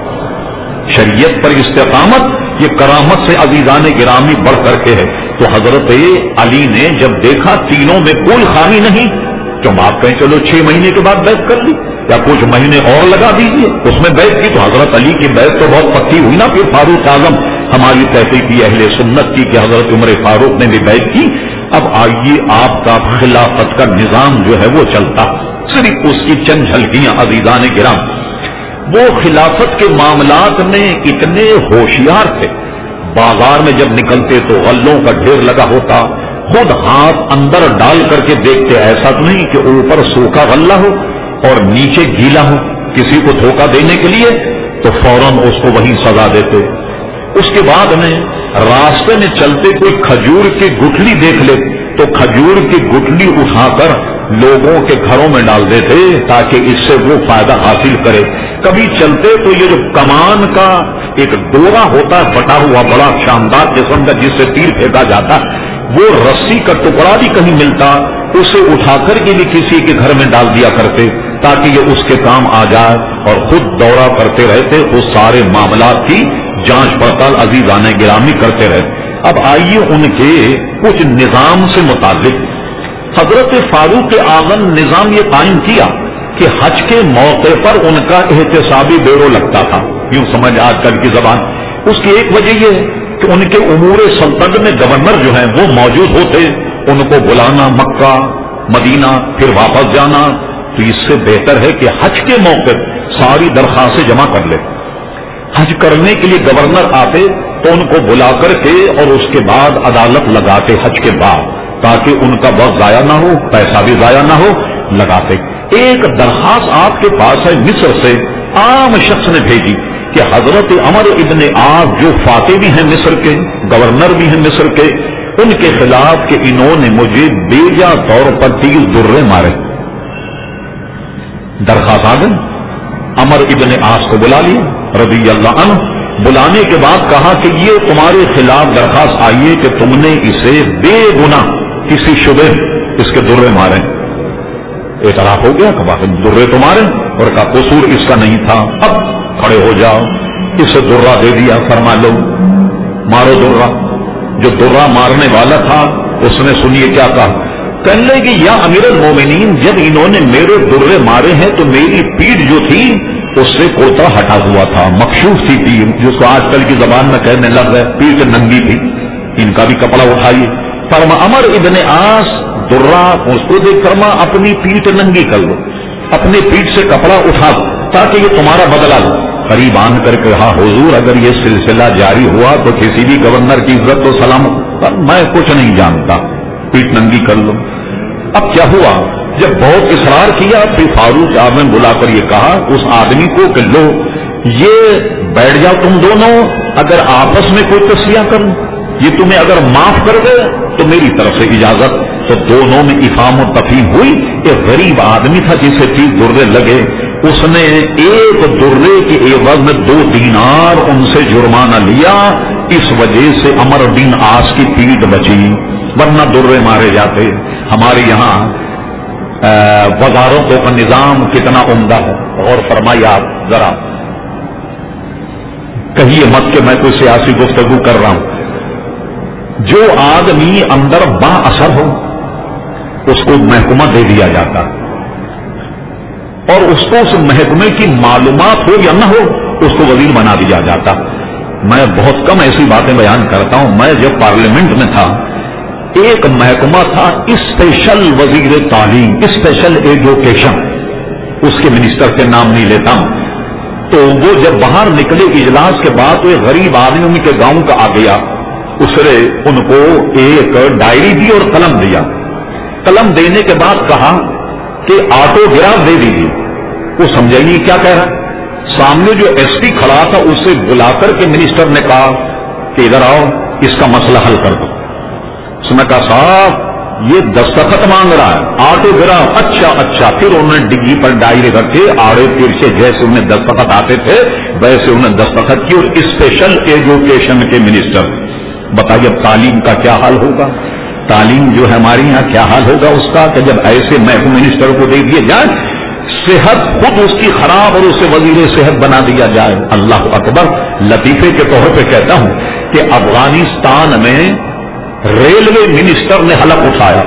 شریعت پر استقامت یہ کرامت سے عزیزان گرامی بڑھ کر کے ہے۔ تو حضرت علی نے جب دیکھا تینوں میں کوئی خامی نہیں، تو آپ کہیں چلو 6 مہینے کے بعد بیعت کر لی یا کچھ مہینے اور لگا دیجیے، اس میں بیعت کی۔ تو حضرت علی کی بیعت تو بہت پکی ہوئی نا۔ پھر فاروق اعظم ہماری تحقیقی اہل سنت کی کہ حضرت عمر فاروق نے بھی بیعت کی۔ اب آئیے آپ کا خلافت کا نظام جو ہے وہ چلتا، صرف اس کی چند جھلکیاں عزیزان گرام۔ وہ خلافت کے معاملات میں اتنے ہوشیار تھے، بازار میں جب نکلتے تو غلوں کا ڈھیر لگا ہوتا، خود ہاتھ اندر ڈال کر کے دیکھتے، ایسا تو نہیں کہ اوپر سوکھا غلہ ہو اور نیچے گیلا ہو، کسی کو دھوکہ دینے کے لیے تو فوراً اس کو وہیں سزا دیتے۔ اس کے بعد میں راستے میں چلتے کوئی کھجور کی گٹھلی دیکھ لے تو کھجور کی گٹھلی اٹھا کر لوگوں کے گھروں میں ڈال دیتے تاکہ اس سے وہ فائدہ حاصل کرے۔ کبھی چلتے تو یہ جو کمان کا ایک ڈورا ہوتا ہے پھٹا ہوا بڑا شاندار قسم کا جس سے تیر پھینکا جاتا، وہ رسی کا ٹکڑا بھی کہیں ملتا اسے اٹھا کر کے بھی کسی کے گھر میں ڈال دیا کرتے تاکہ یہ اس کے کام آ جائے، اور خود دورہ کرتے رہتے، اس سارے معاملات کی جانچ پڑتال عزیزان گرامی کرتے رہتے۔ اب آئیے ان کے کچھ نظام سے متعلق حضرت فاروق اعظم نظام یہ قائم کیا کہ حج کے موقع پر ان کا احتسابی بیورو لگتا تھا، یوں سمجھ آج کل کی زبان۔ اس کی ایک وجہ یہ کہ ان کے امور سلطنت میں گورنر جو ہیں وہ موجود ہوتے، ان کو بلانا مکہ مدینہ پھر واپس جانا، تو اس سے بہتر ہے کہ حج کے موقع ساری درخواستیں جمع کر لے۔ حج کرنے کے لیے گورنر آتے تو ان کو بلا کر کے اور اس کے بعد عدالت لگاتے حج کے بعد، تاکہ ان کا وقت ضائع نہ ہو، پیسہ بھی ضائع نہ ہو، لگاتے۔ ایک درخواست آپ کے پاس ہے مصر سے، عام شخص نے بھیجی کہ حضرت عمر ابن عاص جو فاتح بھی ہیں مصر کے، گورنر بھی ہیں مصر کے، ان کے خلاف کہ انہوں نے مجھے بیجا طور پر 30 درے مارے۔ درخواست آ گئی، عمر ابن عاص کو بلا لیا رضی اللہ عنہ، بلانے کے بعد کہا کہ یہ تمہارے خلاف درخواست آئی ہے کہ تم نے اسے بے گناہ کسی شبے اس کے درے مارے۔ اعتراف ہو گیا کہ درے تمہارے، اور کا قصور اس کا نہیں تھا، اب کھڑے ہو جاؤ، اسے درہ دے دیا، فرما لو مارو درہ۔ جو درہ مارنے والا تھا اس نے سنیے کیا کہا، کہنے لگے کہ یا امیر المومنین جب انہوں نے میرے درے مارے ہیں تو میری پیٹھ جو تھی اس سے کوتا ہٹا ہوا تھا، مکشوف تھی پیٹھ، جس کو آج کل کی زبان میں کہنے لگ گئے پیٹھ ننگی تھی، ان کا بھی کپڑا اٹھائیے۔ فرما عمر ابن عاص درہ اس کو دیکھ فرما اپنی پیٹھ ننگی کر لو، اپنی پیٹھ سے کپڑا اٹھا تاکہ یہ تمہارا بدلہ لو۔ قریب آن کر کے کہا حضور اگر یہ سلسلہ جاری ہوا تو کسی بھی گورنر کی عزت و سلامت، میں کچھ نہیں جانتا، پیٹھ ننگی کر لو۔ اب کیا ہوا، جب بہت اصرار کیا پھر فاروق اعظم نے بلا کر یہ کہا اس آدمی کو کہ لو یہ بیٹھ جاؤ تم دونوں، اگر آپس میں کوئی تصفیہ کروں، یہ تمہیں اگر معاف کر دے تو میری طرف سے اجازت۔ تو دونوں میں افہام و تفہیم ہوئی۔ ایک غریب آدمی تھا جسے 30 درے لگے، اس نے ایک درے کے عوض میں 2 دینار ان سے جرمانہ لیا، اس وجہ سے عمر بن عاص کی پیٹھ بچی، ورنہ درے مارے جاتے۔ ہمارے یہاں وزارتوں کا نظام کتنا عمدہ ہے، اور فرمائیے آپ ذرا کہیے مت کہ میں کوئی سیاسی گفتگو کر رہا ہوں۔ جو آدمی اندر با اثر ہو اس کو محکمہ دے دیا جاتا، اور اس کو اس محکمے کی معلومات ہو یا نہ ہو اس کو وزیر بنا دیا جاتا۔ میں بہت کم ایسی باتیں بیان کرتا ہوں، میں جب پارلیمنٹ میں تھا ایک محکمہ تھا اسپیشل وزیر تعلیم، اسپیشل ایجوکیشن، اس کے منسٹر کے نام نہیں لیتا ہوں، تو وہ جب باہر نکلے اجلاس کے بعد تو ایک غریب آدمی ان کے گاؤں کا آ گیا، اس نے ان کو ایک ڈائری دی اور قلم دیا، قلم دینے کے بعد کہا کہ آٹوگراف دے دیجیے۔ وہ سمجھا نہیں کیا کہہ رہا، سامنے جو ایس پی کھڑا تھا اسے بلا کر کے منسٹر نے کہا کہ ادھر آؤ اس کا مسئلہ حل کر دو۔ اس نے کہا صاحب یہ دستخط مانگ رہا ہے، آٹوگراف، اچھا۔ پھر انہوں نے ڈگی پر ڈائری رکھے، آڑے ترچے جیسے انہیں دستخط آتے تھے ویسے انہیں دستخط کی، اور اسپیشل ایجوکیشن کے منسٹر۔ بتائیے اب تعلیم کا کیا حال ہوگا، تعلیم جو ہے ہمارے یہاں کیا حال ہوگا اس کا کہ جب ایسے محکمہ منسٹر کو دے دیے جائے، صحت خود اس کی خراب اور اسے وزیر صحت بنا دیا جائے۔ اللہ اکبر۔ لطیفے کے طور پہ کہتا ہوں کہ افغانستان میں ریلوے منسٹر نے حلف اٹھایا،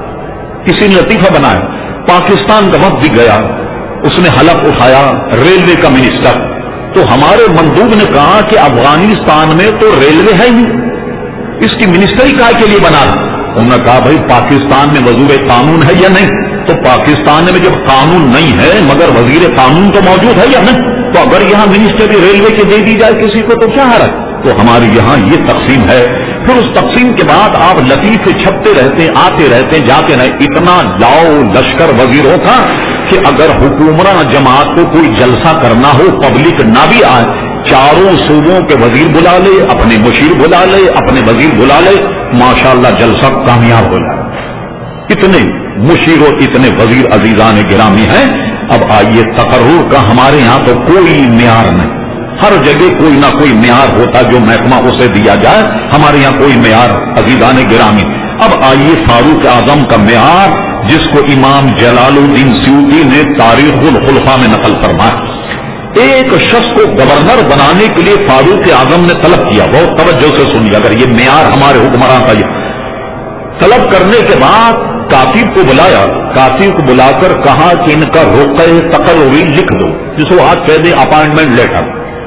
کسی نے لطیفہ بنایا، پاکستان کا وفد بھی گیا، اس نے حلف اٹھایا ریلوے کا منسٹر، تو ہمارے مندوب نے کہا کہ افغانستان میں تو ریلوے ہے ہی، اس کی منسٹری کائے کے لیے بنا۔ انہوں نے کہا بھائی پاکستان میں وزیر قانون ہے یا نہیں؟ تو پاکستان میں جب قانون نہیں ہے مگر وزیر قانون تو موجود ہے یا نہیں؟ تو اگر یہاں منسٹری ریلوے کی دے دی جائے کسی کو تو کیا حرج؟ تو ہمارے یہاں یہ تقسیم ہے۔ پھر اس تقسیم کے بعد آپ لطیفے چھپتے رہتے ہیں، آتے رہتے ہیں، جاتے رہے، اتنا لاؤ لشکر وزیروں کا کہ اگر حکومراں جماعت کو کوئی جلسہ کرنا ہو پبلک نہ بھی آئے، چاروں صوبوں کے وزیر بلا لے، اپنے مشیر بلا لے، اپنے وزیر بلا لے، ماشاءاللہ جلسہ کامیاب ہو جائے۔ اتنے مشیر اور اتنے وزیر عزیزان گرامی ہیں۔ اب آئیے تقرر کا ہمارے یہاں تو کوئی معیار نہیں، ہر جگہ کوئی نہ کوئی معیار ہوتا جو محکمہ اسے دیا جائے، ہمارے یہاں کوئی معیار عزیزان گرامی۔ اب آئیے فاروق اعظم کا معیار جس کو امام جلال الدین سیوطی نے تاریخ الخلفاء میں نقل فرمایا۔ ایک شخص کو گورنر بنانے کے لیے فاروق اعظم نے طلب کیا. بہت توجہ سے سنیے, اگر یہ معیار ہمارے حکمران کا یہ. طلب کرنے کے بعد کاتب کو بلایا, کاتب کو بلا کر کہا کہ ان کا رقع تقرری لکھ دو, جس کو آج کہہ دیں اپائنٹمنٹ لیٹر.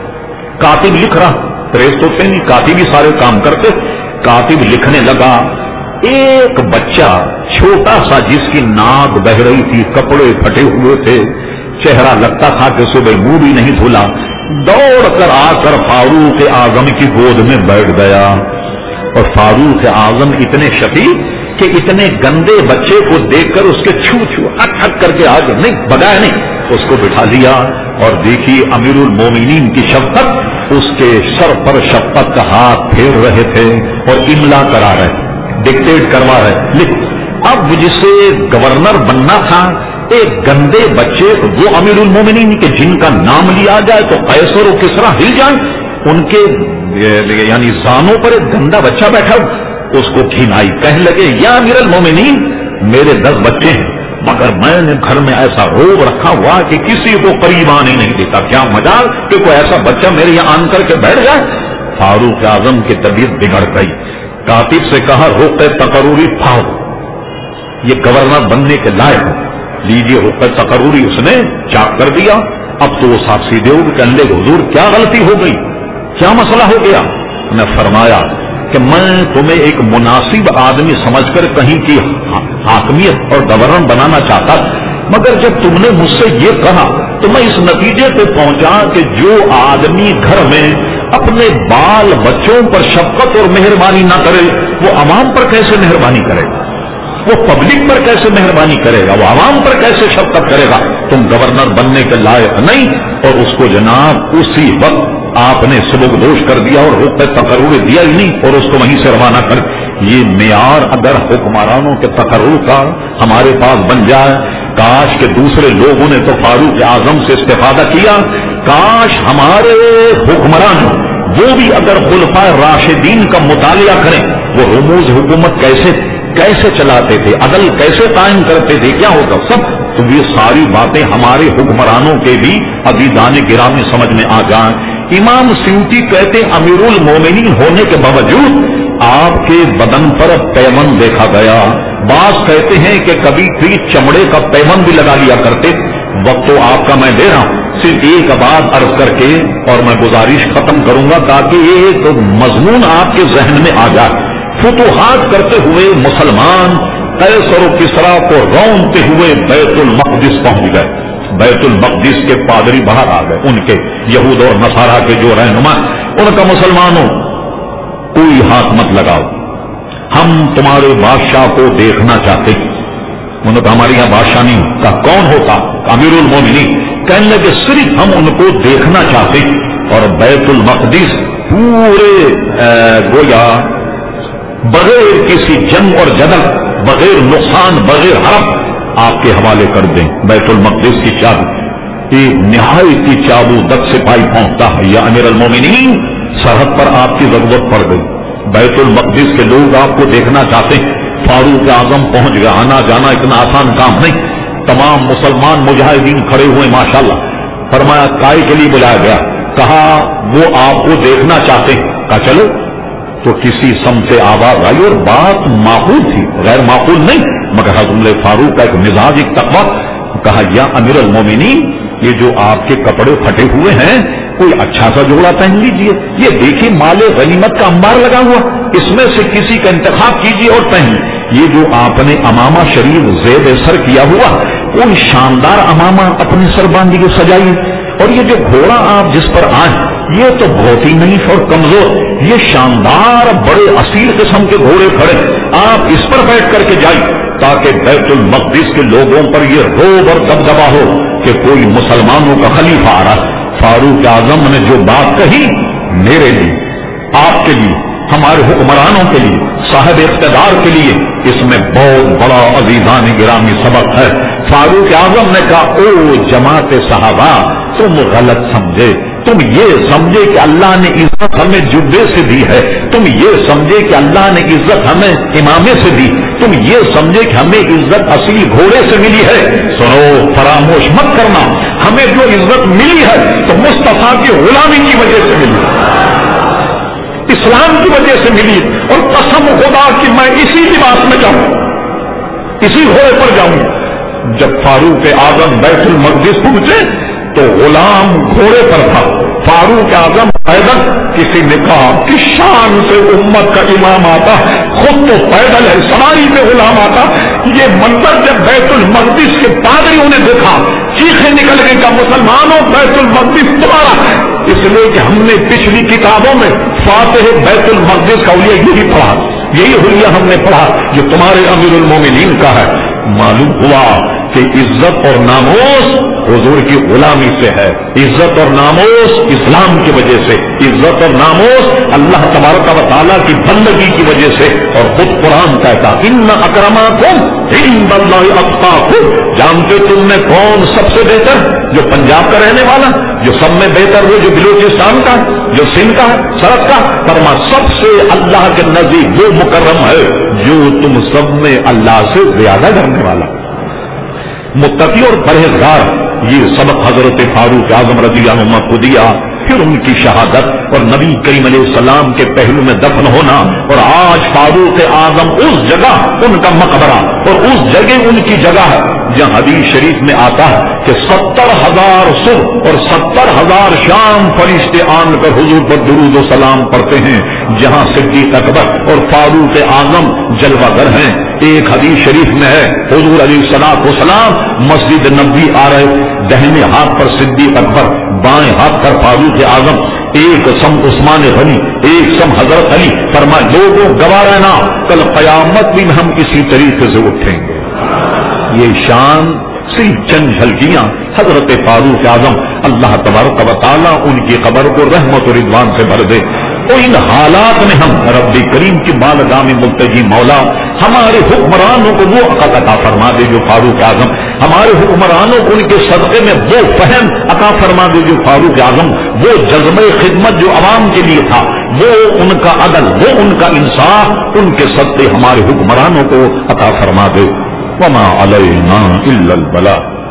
کاتب لکھ رہا, پریس تو تھے نہیں, کاتب ہی سارے کام کرتے. کاتب لکھنے لگا. ایک بچہ چھوٹا سا جس کی ناک بہ رہی تھی, کپڑے پھٹے ہوئے تھے, چہرہ لگتا تھا کہ صبح منہ بھی نہیں دھلا, دوڑ کر آ کر فاروق اعظم کی گود میں بیٹھ گیا. اور فاروق اعظم اتنے شفیق کہ اتنے گندے بچے کو دیکھ کر اس کے چھو چھو ہٹ ہٹ کر کے آج نہیں بگایا نہیں, اس کو بٹھا لیا. اور دیکھیے امیر المومنین کی شفقت, اس کے سر پر شفقت کا ہاتھ پھیر رہے تھے اور املا کرا رہے, ڈکٹیٹ کروا رہے, لکھ. اب جسے گورنر بننا تھا, ایک گندے بچے, وہ امیر المومنین کے جن کا نام لیا جائے تو قیصر و کسریٰ ہل جائیں, ان کے یعنی زانوں پر ایک گندا بچہ بیٹھا, اس کو گھنائی. کہنے لگے یا امیر المومنین, میرے 10 بچے ہیں مگر میں نے گھر میں ایسا روب رکھا ہوا کہ کسی کو قریب آنے نہیں دیتا. کیا مجال کہ کوئی ایسا بچہ میرے یہاں آن کر کے بیٹھ جائے. فاروق اعظم کی طبیعت بگڑ گئی. کاتب سے کہا رقع تقرری پھاڑ, یہ گورنر بننے کے لائق, لیجیے رقع تقرری. اس نے چاک کر دیا. اب تو وہ صاحب سیدھے ہو کہ اللہ حضور کیا غلطی ہو گئی, کیا مسئلہ ہو گیا. نے فرمایا کہ میں تمہیں ایک مناسب آدمی سمجھ کر کہیں کی حاکمیت اور گورنر بنانا چاہتا, مگر جب تم نے مجھ سے یہ کہا تو میں اس نتیجے پہ پہنچا کہ جو آدمی گھر میں اپنے بال بچوں پر شفقت اور مہربانی نہ کرے, وہ عوام پر کیسے مہربانی کرے گا, وہ پبلک پر کیسے مہربانی کرے گا, وہ عوام پر کیسے شفقت کرے گا. تم گورنر بننے کے لائق نہیں. اور اس کو جناب اسی وقت آپ نے سبکدوش کر دیا اور رقع تقرری دیا ہی نہیں, اور اس کو وہیں سے روانہ کر. یہ معیار اگر حکمرانوں کے تقرر کا ہمارے پاس بن جائے, کاش کہ دوسرے لوگوں نے تو فاروق اعظم سے استفادہ کیا, کاش ہمارے حکمران وہ بھی اگر خلفائے راشدین کا مطالعہ کریں, وہ رموز حکومت کیسے چلاتے تھے, عدل کیسے قائم کرتے تھے, کیا ہوتا سب. تو یہ ساری باتیں ہمارے حکمرانوں کے بھی عزیزان گرامی سمجھ میں آ جائیں. امام سیوطی کہتے امیر المومنین ہونے کے باوجود آپ کے بدن پر پیوند دیکھا گیا. بعض کہتے ہیں کہ کبھی کبھی چمڑے کا پیوند بھی لگا لیا کرتے. وقت تو آپ کا میں دے رہا ہوں, صرف ایک بات عرض کر کے اور میں گزارش ختم کروں گا تاکہ یہ ایک مضمون آپ کے ذہن میں آ جائے. فتوحات کرتے ہوئے مسلمان قیصر و کسریٰ کو رونتے ہوئے بیت المقدس پہنچ گئے. بیت المقدس کے پادری باہر آ گئے, ان کے یہود اور نصارہ کے جو رہنما, ان کا مسلمانوں کوئی ہاتھ مت لگاؤ, ہم تمہارے بادشاہ کو دیکھنا چاہتے ہیں. انہوں نے ہمارے یہاں بادشاہ نہیں کا کون ہوتا, امیر المومنین. کہنے لگے صرف ہم ان کو دیکھنا چاہتے ہیں. اور بیت المقدس پورے گویا بغیر کسی جنگ اور جدل, بغیر نقصان, بغیر حرف آپ کے حوالے کر دیں. بیت المقدس کی چابی نہایت کی چابو تک سپاہی پہنچتا ہے. یا امیر المومنین, سرحد پر آپ کی ضرورت پڑ گئی, بیت المقدس کے لوگ آپ کو دیکھنا چاہتے ہیں. فاروق اعظم پہنچ گیا. آنا جانا اتنا آسان کام نہیں. تمام مسلمان مجاہدین کھڑے ہوئے ماشاءاللہ. فرمایا کائے کے لیے بلایا گیا, کہا وہ آپ کو دیکھنا چاہتے ہیں. کہا چلو. تو کسی سم سے آواز آئی اور بات معقول تھی, غیر معقول نہیں, مگر حضرت فاروق کا ایک مزاج, ایک تقویٰ. کہا یا امیر المومنین, یہ جو آپ کے کپڑے پھٹے ہوئے ہیں کوئی اچھا سا جوڑا پہن لیجئے. یہ دیکھیے مال غنیمت کا انبار لگا ہوا, اس میں سے کسی کا انتخاب کیجئے اور پہن. یہ جو آپ نے امامہ شریف زیب سر کیا ہوا, کوئی شاندار امامہ اپنے سر باندھی سجائیے. اور یہ جو گھوڑا آپ جس پر آئے, یہ تو بہت ہی نہیں اور کمزور, یہ شاندار بڑے اصیل قسم کے گھوڑے کھڑے, آپ اس پر بیٹھ کر کے جائیں تاکہ بیت المقدس کے لوگوں پر یہ روب اور دبدبا ہو کہ کوئی مسلمانوں کا خلیفہ آ رہا. فاروق اعظم نے جو بات کہی, میرے لیے, آپ کے لیے, ہمارے حکمرانوں کے لیے, صاحب اقتدار کے لیے اس میں بہت بڑا عزیزان گرامی سبق ہے. فاروق اعظم نے کہا او جماعت صحابہ, تم غلط سمجھے. تم یہ سمجھے کہ اللہ نے عزت ہمیں جبے سے دی ہے, تم یہ سمجھے کہ اللہ نے عزت ہمیں امامے سے دی, تم یہ سمجھے کہ ہمیں عزت اصلی گھوڑے سے ملی ہے. سنو, فراموش مت کرنا, ہمیں جو عزت ملی ہے تو مصطفیٰ کی غلامی کی وجہ سے ملی، اسلام کی وجہ سے ملی. اور قسم خدا کہ میں اسی لباس میں جاؤں، اسی گھوڑے پر جاؤں. جب فاروق اعظم بیت المقدس پہنچے تو غلام گھوڑے پر تھا، فاروق اعظم پیدل. کسی نے کہا کس شان سے امت کا امام آتا، خود تو پیدل ہے، سواری پہ غلام آتا. یہ منظر جب بیت المقدس کے پادریوں نے دیکھا، چیخیں نکل گئی کہ مسلمانوں بیت المقدس تمہارا ہے. اس لیے کہ ہم نے پچھلی کتابوں میں فاتح بیت المقدس کا حلیہ یہی پڑھا، یہی حلیہ ہم نے پڑھا جو تمہارے امیر المومنین کا ہے. معلوم ہوا کہ عزت اور ناموس حضور کی غلامی سے ہے، عزت اور ناموس اسلام کی وجہ سے، عزت اور ناموس اللہ تبارک و تعالیٰ کی بندگی کی وجہ سے. اور خود قرآن کہتا ان اکرمکم عند اللہ اتقاکم. جانتے تم میں کون سب سے بہتر؟ جو پنجاب کا رہنے والا، جو سب میں بہتر وہ جو بلوچستان کا، جو سندھ کا، سرحد کا. فرما سب سے اللہ کے نزدیک وہ مکرم ہے جو تم سب میں اللہ سے زیادہ ڈرنے والا، متقی اور پرہیزگار. یہ سبق حضرت فاروق اعظم رضی اللہ عنہ کو دیا. پھر ان کی شہادت اور نبی کریم علیہ السلام کے پہلو میں دفن ہونا. اور آج فاروق اعظم اس جگہ ان کا مقبرہ اور اس جگہ ان کی جگہ ہے جہاں حدیث شریف میں آتا ہے کہ 70,000 صبح اور 70,000 شام فرشتے آن کر حضور پر درود و سلام پڑھتے ہیں. جہاں صدیق اکبر اور فاروق اعظم جلوہ گر ہیں. ایک حدیث شریف میں ہے حضور علیہ الصلوۃ والسلام مسجد نبوی آ رہے، دہنے ہاتھ پر صدیق اکبر، بائیں ہاتھ پر فاروق اعظم، ایک سم عثمان غنی، ایک سم حضرت علی. فرمایا لوگوں گوارا نہ، کل قیامت بھی ہم اسی طریقے سے اٹھیں گے. یہ شان صرف چند جھلکیاں حضرت فاروق اعظم، اللہ تبارک و تعالیٰ ان کی قبر کو رحمت و رضوان سے بھر دے. تو ان حالات میں ہم رب کریم کی بالغاہ میں ملتجی مولا ہمارے حکمرانوں کو وہ عقل عطا فرما دے جو فاروق اعظم، ہمارے حکمرانوں کو ان کے صدقے میں وہ فہم عطا فرما دے جو فاروق اعظم، وہ جذبہ خدمت جو عوام کے لیے تھا، وہ ان کا عدل، وہ ان کا انصاف، ان کے صدقے ہمارے حکمرانوں کو عطا فرما دے. وما علینا الا البلاغ.